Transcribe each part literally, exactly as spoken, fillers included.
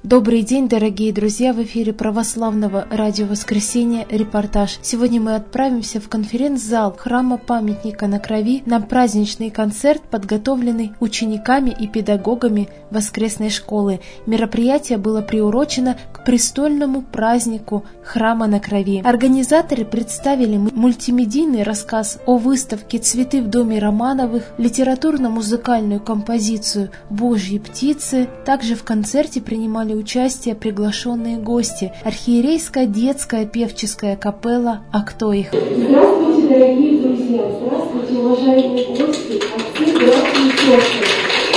Добрый день, дорогие друзья! В эфире Православного радио «Воскресенье» репортаж. Сегодня мы отправимся в конференц-зал храма Памятника на Крови на праздничный концерт, подготовленный учениками и педагогами воскресной школы. Мероприятие было приурочено к престольному празднику храма на Крови. Организаторы представили мультимедийный рассказ о выставке «Цветы в доме Романовых», литературно-музыкальную композицию «Божьи птицы». Также в концерте принимали участие приглашенные гости, архиерейская детская певческая капелла «А кто их?». Здравствуйте, дорогие друзья! Здравствуйте, уважаемые гости, отцы, братья и сестры!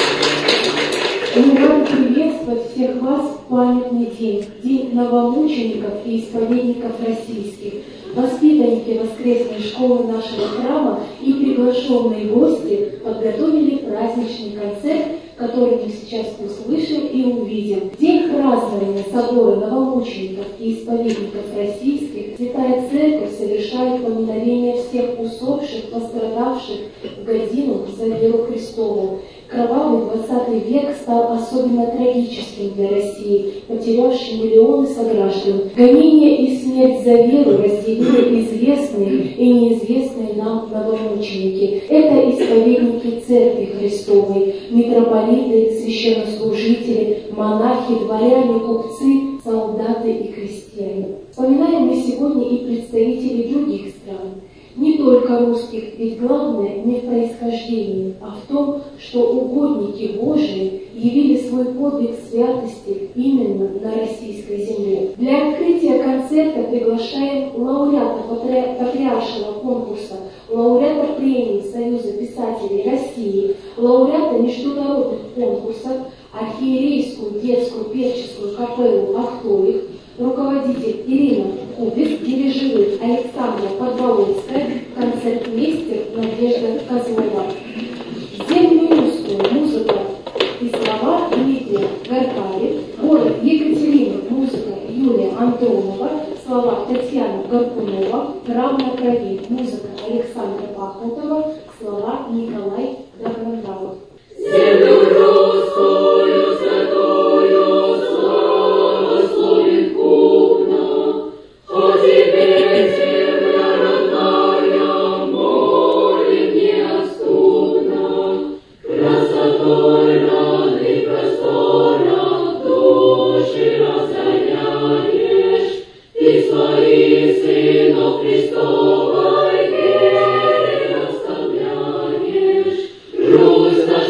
Мы рады приветствовать всех вас в памятный день, День новомучеников и исповедников российских. Воспитанники воскресной школы нашего храма и приглашенные гости подготовили праздничный концерт, который мы сейчас услышим и увидим. В день празднования собора новомучеников и исповедников российских Святая Церковь совершает поминовение всех усопших, пострадавших в годину за веру Христову. Кровавый двадцатый век стал особенно трагическим для России, потерявшей миллионы сограждан. Гонение и смерть за веру разделили известные и неизвестные нам новомученики. Это исповедники Церкви Христовой, митрополиты, священнослужители, монахи, дворяне, купцы, солдаты и крестьяне. Вспоминаем мы сегодня и представителей других стран. Не только русских, ведь главное не в происхождении, а в том, что угодники Божии явили свой подвиг святости именно на российской земле. Для открытия концерта приглашаем лауреата патриаршего конкурса, лауреата премии Союза писателей России, лауреата международных конкурсов, архиерейскую детскую певческую капеллу «А кто их?», руководитель Ирина Кубик, дирижирует Александра Подволоцкая, концертмейстер Надежда Козлова. Земную русскую музыка и слова Лидия Гаркари, город Екатерина, музыка Юлия Андронова, слова Татьяна Горкунова, храм на Крови, музыка Александра Пахмутова, слова Николай Добронравов. Землю русскую святую славословит гумно, о тебе, земля родная, молит неотступно, красотой раны простора души разгоняешь, ты своих сынов Христовой вере наставляешь, грусть наша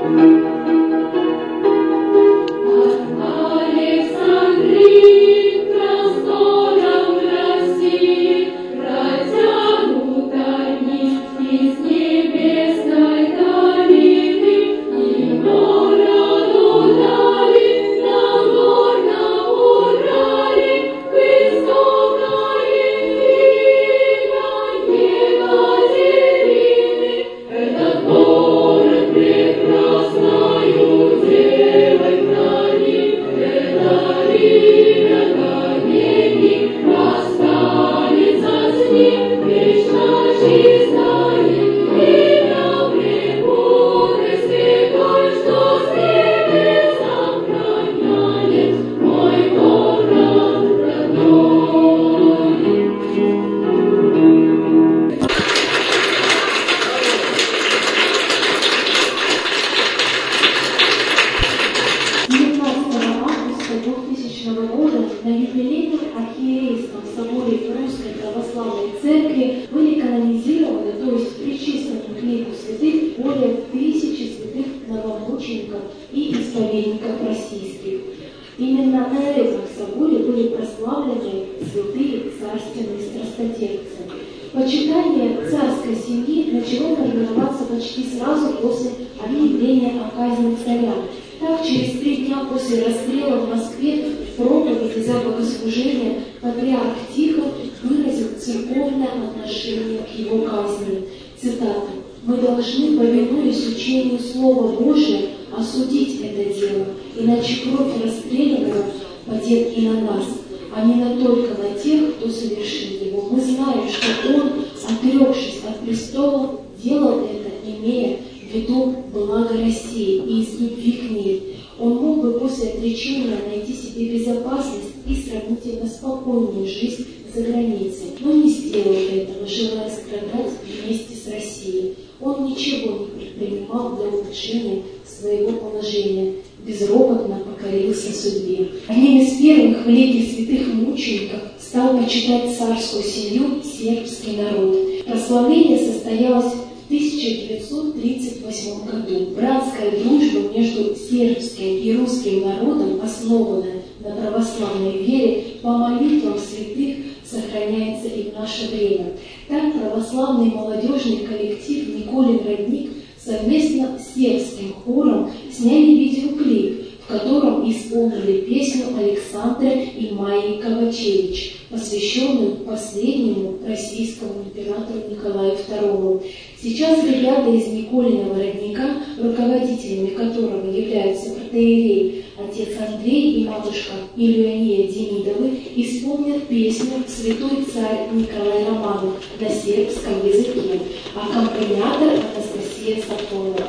На юбилейном архиерейском соборе Русской Православной Церкви были канонизированы, то есть причислены к лику святых, более тысячи святых новомучеников и исповедников российских. Именно на этом соборе были прославлены святые царственные страстотерпцы. Почитание царской семьи начало формироваться почти сразу после объявления о казни царя. Так, через три дня после расстрела в Москве в проповеди за богослужение патриарх Тихон выразил церковное отношение к его казни. Цитата: «Мы должны, повинуясь учению Слова Божия, осудить это дело, иначе кровь расстрелянного падет и на нас, а не на только на тех, кто совершил его. Мы знаем, что он, отрекшись от престола, делал это, имея в виду благо России и из любви к ней. Он мог бы после отречения найти себе безопасность и сравнительно спокойную жизнь за границей, но не сделал этого, желая страдать вместе с Россией. Он ничего не предпринимал для улучшения своего положения, безропотно покорился судьбе». Одним из первых великих святых мучеников стал почитать царскую семью сербский народ. Прославление состоялось в тысяча девятьсот тридцать восьмом году. Братская дружба между сербским и русским народом, основанная на православной вере, по молитвам святых сохраняется и в наше время. Так, православный молодежный коллектив «Николин родник» совместно с сербским хором сняли видеоклип, в котором исполнили песню Александра и Майи Ковачевич, посвященную последнему российскому императору Николаю второму. Сейчас ребята из Николиного родника, руководителями которого являются протоиерей отец Андрей и матушка Ильяния Демидовы, исполнят песню «Святой царь Николай Романов» на сербском языке. Аккомпаниатор Анастасия Сафонова.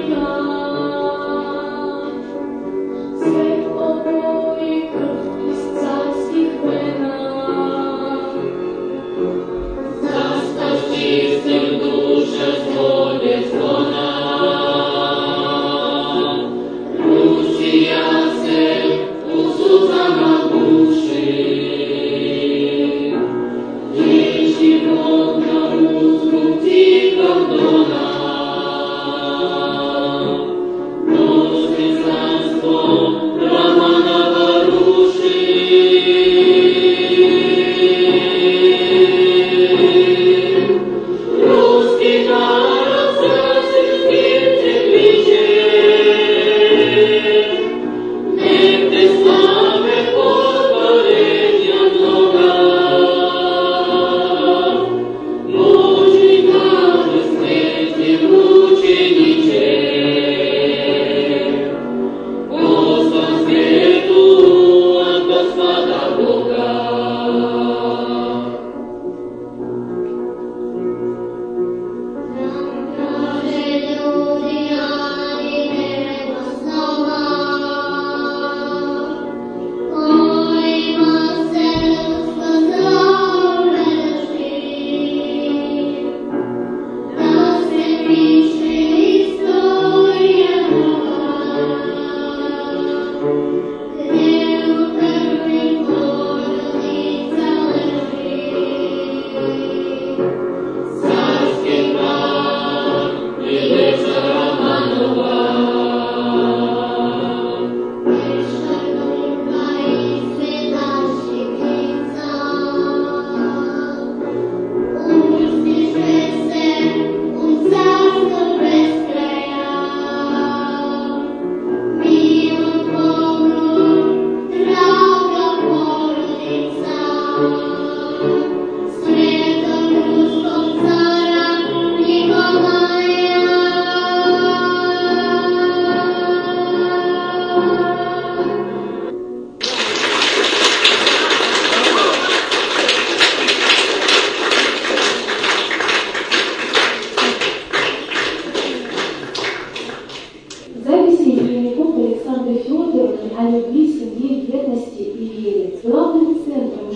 Svet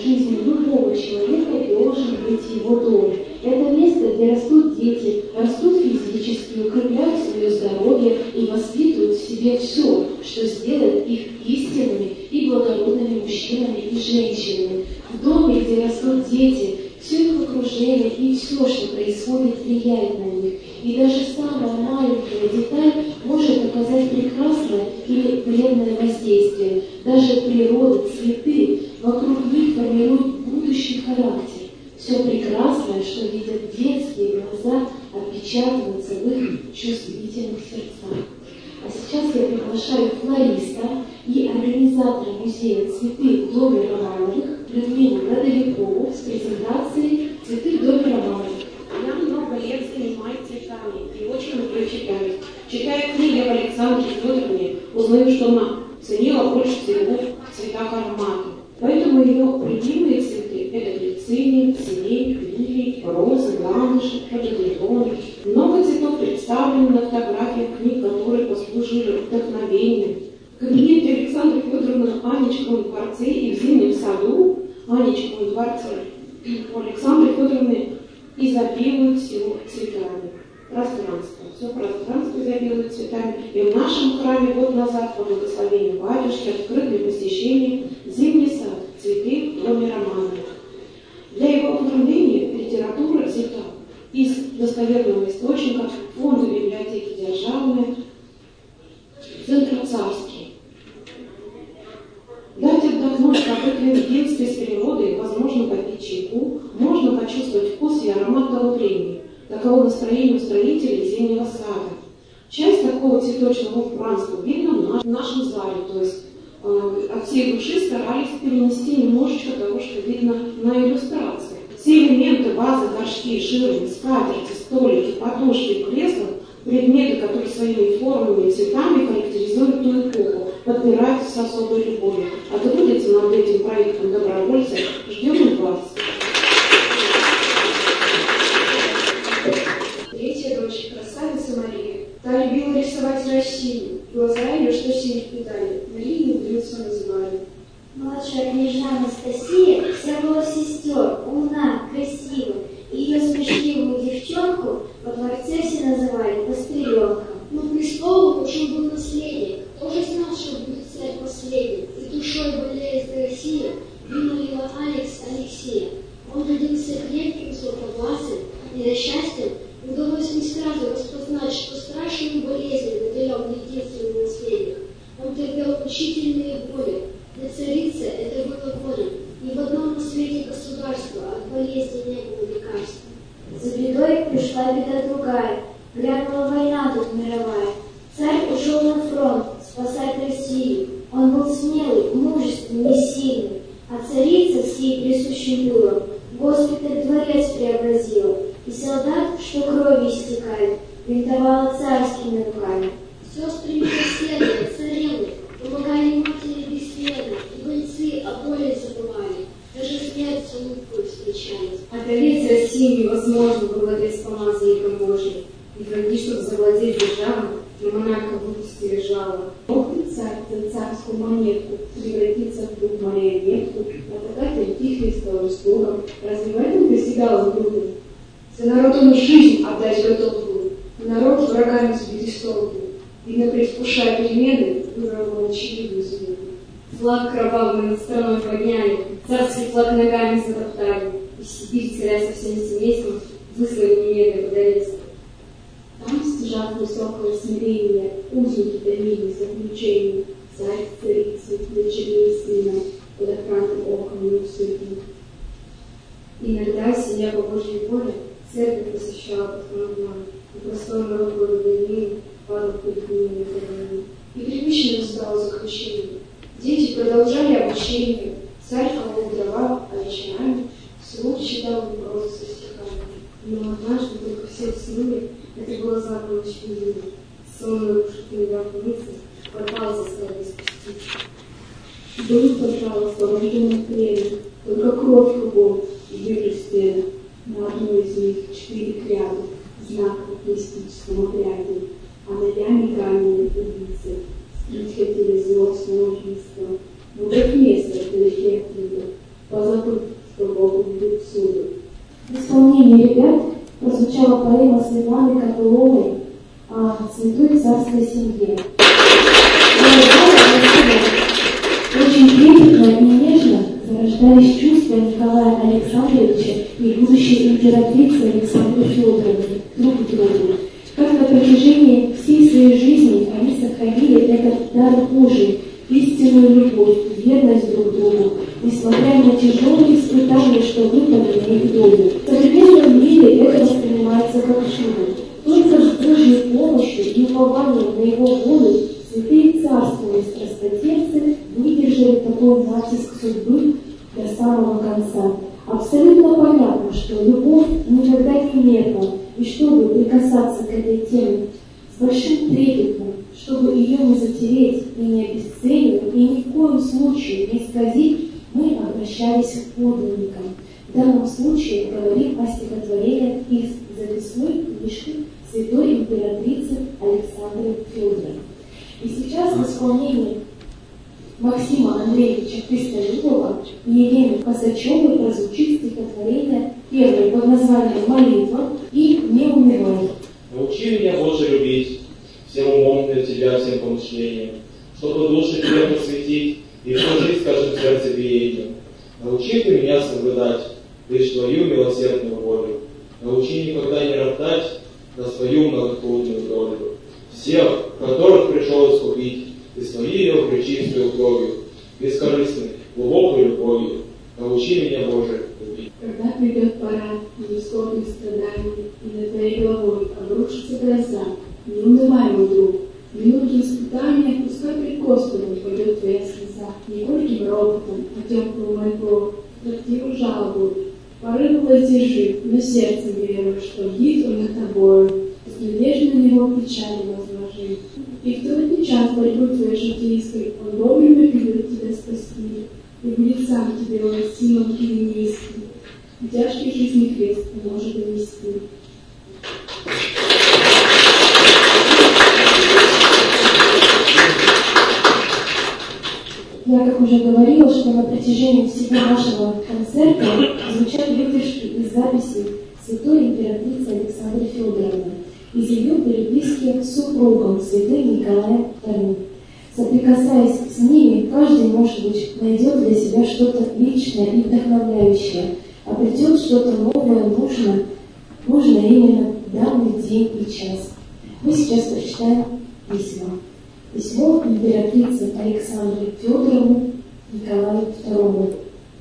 жизни любого человека должен быть его дом. Это место, где растут дети, растут физически, укрепляют свое здоровье и воспитывают в себе все, что сделает их истинными и благородными мужчинами и женщинами. В доме, где растут дети, все их окружение и все, что происходит, влияет на них. И даже самая маленькая деталь может оказать прекрасное или вредное воздействие. Даже природа, цветы вокруг них формируют будущий характер. Все прекрасное, что видят детские глаза, отпечатывается в их чувствительных сердцах. А сейчас я приглашаю флориста и организатора музея «Цветы в доме Романовых» Людмилу Родовикову с презентацией «Цветы в доме Романовых». Я много лет занимаюсь цветами и очень люблю читать. Читая книги об Александре Федоровне, узнаю, что она ценила больше всего в цветах аромата. Поэтому ее любимые цветы – это глициния, сирень, лилии, розы, ландыши, рододендроны. Много цветов представлено на фотографиях книг, которые послужили вдохновением. В кабинете Александры Федоровны в Анечковом дворце и в Зимнем саду Анечковом дворце у Александры Федоровны изобилует всего цветами. Пространство. Все пространство изобилует цветами. И в нашем храме год назад по благословению батюшки открыт для посещения Зимний сад «Цветы в доме Романовых». Для его оформления литература взята из достоверного источника Фонда библиотеки Державной, Центр Царский. Дать отдохнуть в единстве с природой, возможно попить чайку, можно почувствовать вкус и аромат того времени. Таково настроение устроителей Зимнего сада. Часть такого цветочного убранства видно в нашем зале, то есть э, от всей души старались перенести немножечко того, что видно на иллюстрации. Все элементы, вазы, горшки, ширмы, скатерти, столики, подушки, кресла, предметы, которые своими формами и цветами характеризуют ту эпоху, подбираются с особой любовью. А трудятся над этим проектом добровольцы. Ждем и вас. Третья дочь, красавица Мария. Та любила рисовать растения. Глаза ее, что синих питали, Марию мудрецу называли. Младшая княжна Анастасия вся была сестер, умна, красива. Ее смешливую девчонку во дворце все называли Пастыренком. Но престолу нужен был наследник. Кто же знал, что будет царь последний? И душой болеет Россия, вымолила Алекс Алексея. Он родился крепким, златовласым, несчастьем. Удалось не сразу распознать, что страшную болезнь наделял единственный наследник. Он терпел мучительные боли. Для царицы это было горе. Ни в одном на свете государства от болезни не было лекарства. За бедой пришла беда другая. Грянула война тут мировая. Царь ушел на фронт спасать Россию. Он был смелый, мужественный, сильный. А царица с ей присущим дуром госпиталь дворец преобразила. И солдат, что кровью истекает, бинтовала царскими руками. Сестры милосердные, царевны, помогали матери бесследно, и бойцы о боли забывали. Даже смерть с улыбкой встречались. Одолеть Россию невозможно было без помазанника Божьего. И враги, чтобы завладеть державой, на монарха выпустили жало. Ох и царь за царскую монетку превратиться в дух марионетку, потакать антихристовым слугам, разве в этом достигал он трудно? За народ он жизнь отдать готов был, и народ врагами сбить стол был. Видно, предвкушая перемены, выбрал очевидную судьбу. Флаг кровавый над страной подняли, царский флаг ногами затоптали, и Сибирь царя со всем семейством выслали немедленно подавиться. Там стяжат высокого смирения, узники томились заключения, царь, царицу, дочерей сына, под охраной оком неусыпных. Иногда, сидя по Божьей воле, церковь посещала под храмом, и простой народ благодарил, падал перед ними на колени. И привычно ждал заключения. Дети продолжали обучение, царь колол дрова, а вечерами вслух читал прозу со стихами. Но однажды только все уснули, это была заповедь Юлии. Сон нарушит недавницы, пропал заставить спустить. Был, пожалуйста, рожденный племя, только кровь кругом и вижу стены. На одной из них четыре кряда, знак о мистическом обряде, а ногами каменные убийцы. Скрыть хотели злостного убийства, но как место вдалеке оттуда, поза забыть, что Бог видит всюду. В исполнении ребят прозвучала поэма Светланы Копыловой о святой царской семье. Очень трепетно и нежно зарождались чувства Николая Александровича и будущей императрицы Александры Федоровны друг к другу. Как на протяжении всей своей жизни они сохранили этот дар Божий, истинную любовь, верность друг другу, несмотря на тяжелые испытания, что выпали на их долю. В современном мире это воспринимается как чудо. Только с Божьей помощью и упованием на Его волю святые царственные страстотерпцы выдержали такой натиск судьбы до самого конца. Абсолютно понятно, что любовь никогда не меркла, и чтобы прикасаться к этой теме с большим трепетом, чтобы ее не затереть и не обесценивать, и ни в коем случае не исказить, мы обращались к подлинникам. В данном случае говорим о стихотворениях из записной книжки святой императрицы Александры Федоровны. И сейчас в исполнении Максима Андреевича Христолюбова и Елены Косачевой прозвучит стихотворение первое под названием «Молитва» и «Не умирай». Научи меня, Боже, любить, всем умом для Тебя, всем помышлением, чтобы душу Тебе посвятить и служить, скажем, сердцебиением. Научи Ты меня соблюдать лишь Твою милосердную волю. Научи никогда не роптать на свою многотрудную долю. Всех, которых пришел искупить, и свои ее пречистую кровью, бескорыстной, глубокой любовью. Научи меня, Боже, любить. Когда придет пора неисходных страданий, и над твоей головой обрушится гроза, не унывай, мой друг. В минуту испытания пускай пред Господом пойдет твоя слеза, не горьким ропотом, а теплую мольбой, трактиру жалобу. Порыву воздержи, но сердцем веруй, что бдит он над тобою, с надеждой на него печали возложи. И в трудный час борьбы твоей житейской он вовремя придет тебя спасти, и будет сам тебе властимым или низким, и тяжкий жизни крест может донести. Я, как уже говорила, что на протяжении всего нашего концерта звучат выдержки из записей святой императрицы Александры Федоровны из ее переписки с супругом святым Николаем вторым. Соприкасаясь с ними, каждый, может быть, найдет для себя что-то личное и вдохновляющее, обретет что-то новое, нужное, нужное именно в данный день и час. Мы сейчас прочитаем письма. Письмо императрицы Александры Федоровны Николаю второму.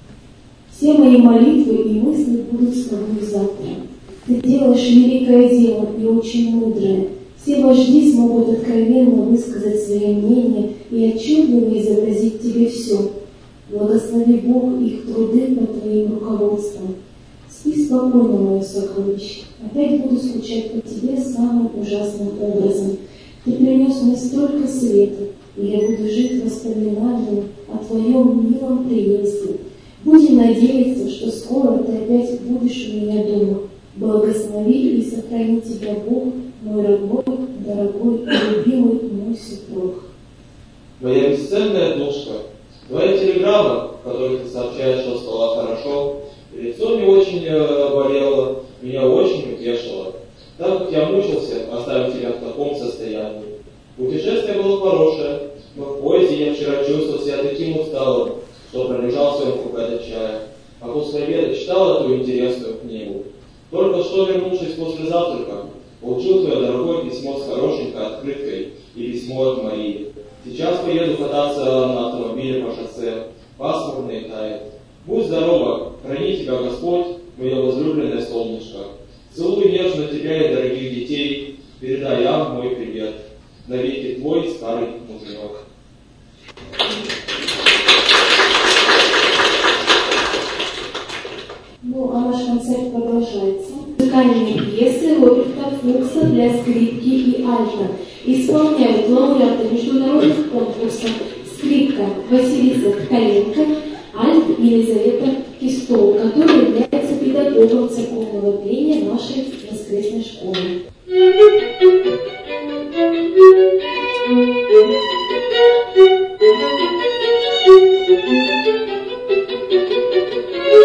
Все мои молитвы и мысли будут с тобой завтра. Ты делаешь великое дело и очень мудрое. Все вожди смогут откровенно высказать свои мнения и отчетливо изобразить тебе все. Благослови Бог их труды под твоим руководством. Спи спокойно, мое сокровище. Опять буду скучать по тебе самым ужасным образом. Ты принес мне столько света, и я буду жить воспоминанием о твоем милом приезде. Будем надеяться, что скоро ты опять будешь у меня дома. Благослови и сохрани тебя Бог, мой родной, дорогой и любимый мой супруг. Моя бесценная душка, твоя телеграмма, в которой ты сообщаешь, что стало хорошо, лицо не очень э, болело, меня очень утешило. Так как я мучился, оставив тебя в таком состоянии. Путешествие было хорошее, но в поезде я вчера чувствовал себя таким усталым, что пролежал в своем купе до чая, а после обеда читал эту интересную книгу. Только что, вернувшись после завтрака, получил твое дорогое письмо с хорошенькой открыткой и письмо от Марии. Сейчас поеду кататься на автомобиле по шоссе, пасмурно и тает. Будь здорова, храни тебя Господь, мое возлюбленное солнышко. Целую нежно тебя и дорогих детей, передай Ям мой привет. Навеки твой старый муженек. Ну, а наш концерт продолжается. Музыкальные пьесы Роберта Фукса для скрипки и альта. Исполняют лауреаты международных конкурсов скрипка Василиса Ткаленко, альт Елизавета Кистова, который является педагогом церковного пения нашей воскресной школы. Thank you.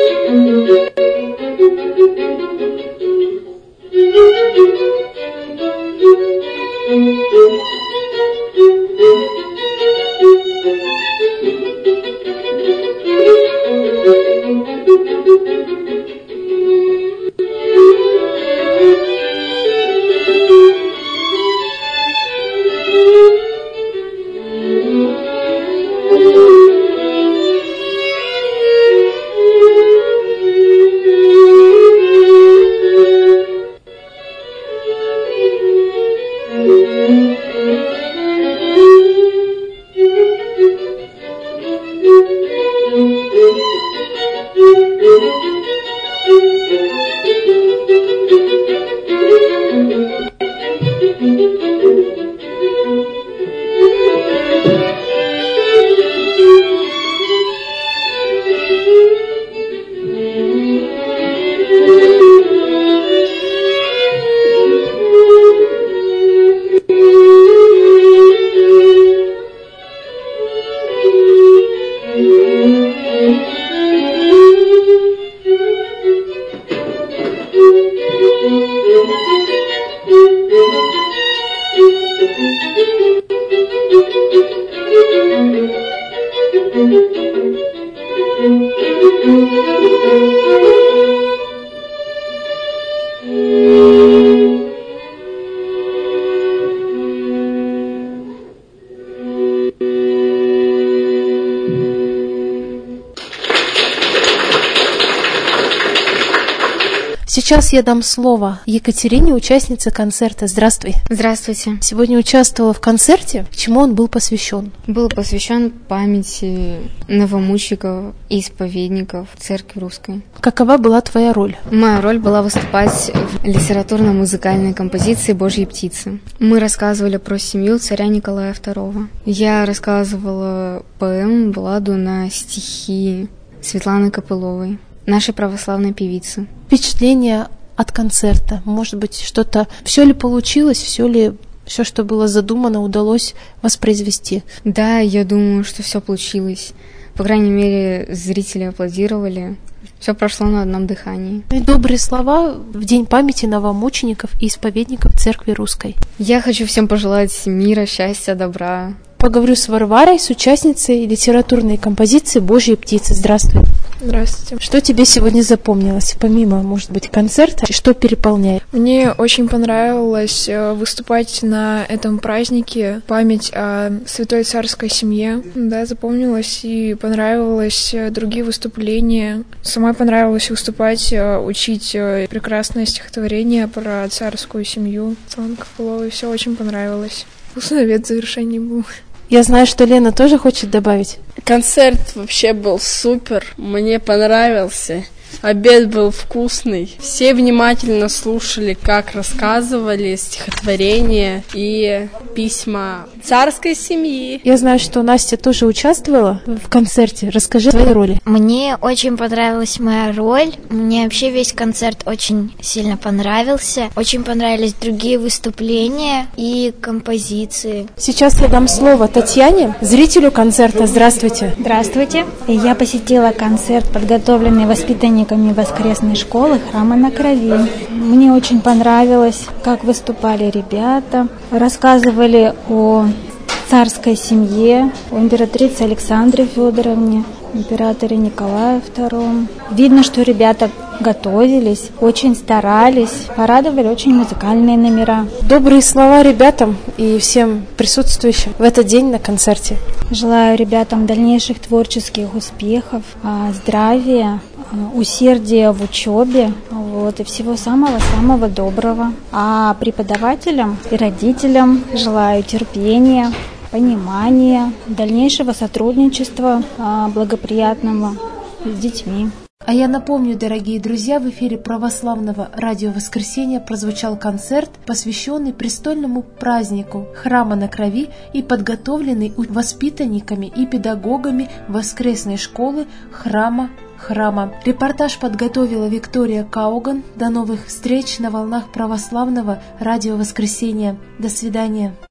Сейчас я дам слово Екатерине, участнице концерта. Здравствуй. Здравствуйте. Сегодня участвовала в концерте. Чему он был посвящен? Был посвящен памяти новомучеников и исповедников Церкви Русской. Какова была твоя роль? Моя роль была выступать в литературно-музыкальной композиции «Божьи птицы». Мы рассказывали про семью царя Николая второго. Я рассказывала поэму, балладу на стихи Светланы Копыловой, нашей православной певицы. Впечатление от концерта, может быть, что-то, все ли получилось, все ли, все, что было задумано, удалось воспроизвести? Да, я думаю, что все получилось. По крайней мере, зрители аплодировали. Все прошло на одном дыхании. И добрые слова в День памяти новомучеников и исповедников Церкви Русской. Я хочу всем пожелать мира, счастья, добра. Поговорю с Варварой, с участницей литературной композиции «Божьи птицы». Здравствуй. Здравствуйте. Что тебе сегодня запомнилось, помимо, может быть, концерта, что переполняет? Мне очень понравилось выступать на этом празднике, память о святой царской семье. Да, запомнилось и понравилось другие выступления. Самой понравилось выступать, учить прекрасное стихотворение про царскую семью Светланы Копыловой. Все очень понравилось. Вкусный обед в завершении был. Я знаю, что Лена тоже хочет добавить. Концерт вообще был супер, мне понравился. Обед был вкусный. Все внимательно слушали, как рассказывали стихотворения и письма царской семьи. Я знаю, что Настя тоже участвовала в концерте. Расскажи о своей роли. Мне очень понравилась моя роль. Мне вообще весь концерт очень сильно понравился. Очень понравились другие выступления и композиции. Сейчас я дам слово Татьяне, зрителю концерта. Здравствуйте. Здравствуйте. Я посетила концерт, подготовленный воспитанниками воскресной школы «Храма на Крови». Мне очень понравилось, как выступали ребята, рассказывали о царской семье, о императрице Александре Федоровне, императоре Николае втором. Видно, что ребята готовились, очень старались, порадовали очень музыкальные номера. Добрые слова ребятам и всем присутствующим в этот день на концерте. Желаю ребятам дальнейших творческих успехов, здравия, усердия в учебе, вот, и всего самого-самого доброго. А преподавателям и родителям желаю терпения, понимания, дальнейшего сотрудничества благоприятного с детьми. А я напомню, дорогие друзья, в эфире православного радио «Воскресенье» прозвучал концерт, посвященный престольному празднику Храма на Крови и подготовленный воспитанниками и педагогами воскресной школы Храма Храма. Репортаж подготовила Виктория Кауган. До новых встреч на волнах православного радио «Воскресенье». До свидания.